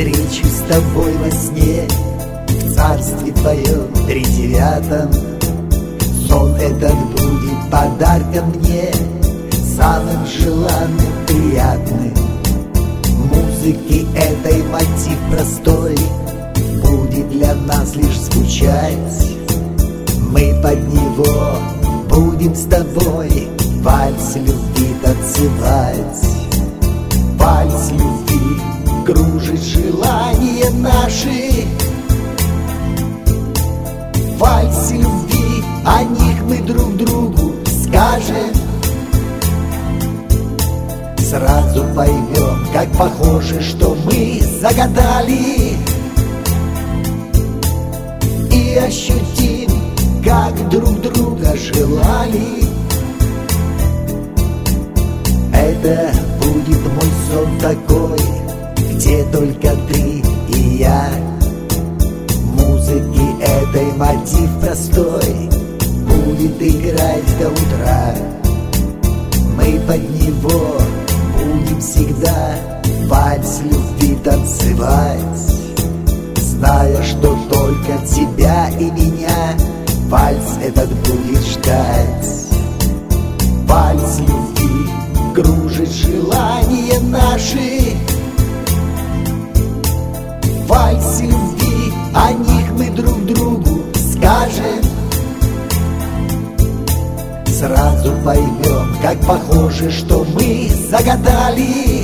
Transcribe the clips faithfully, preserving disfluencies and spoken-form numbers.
встречусь с тобой во сне в царстве твоем тридевятом. Сон этот будет подарком мне, самым желанным, приятным. Музыки этой мотив простой будет для нас лишь звучать. Мы под него будем с тобой вальс любви танцевать. Вальс любви кружит желания наши. Вальс любви, о них мы друг другу скажем. Сразу поймем, как похоже, что мы загадали, и ощутим, как друг друга желали. Это будет мой сон такой, где только ты и я. Музыки этой мотив простой будет играть до утра. Мы под него будем всегда вальс любви танцевать, зная, что только тебя и меня вальс этот будет ждать. Вальс любви кружит желания наши. Вальс любви, о них мы друг другу скажем. Сразу поймем, как похоже, что мы загадали,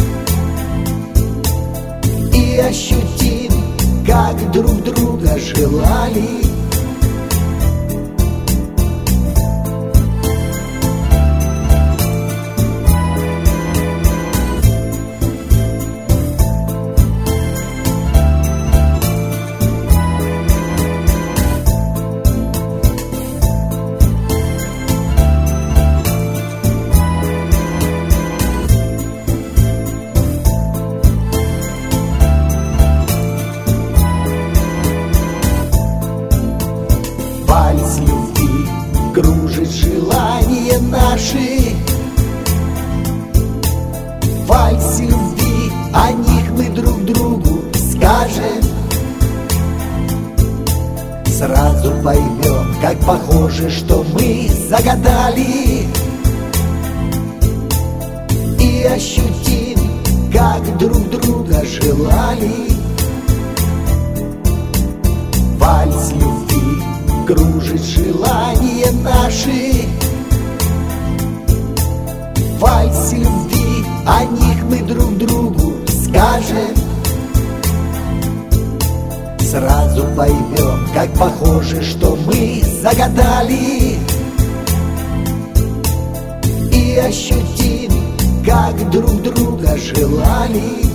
и ощутим, как друг друга желали. Вальс любви кружит желания наши. Вальс любви, о них мы друг другу скажем. Сразу поймем, как похоже, что мы загадали, и ощутим, как друг друга желали. Вальс любви кружит желания наши. Вальс любви, о них мы друг другу скажем. Сразу поймем, как похоже, что мы загадали, и ощутим, как друг друга желали.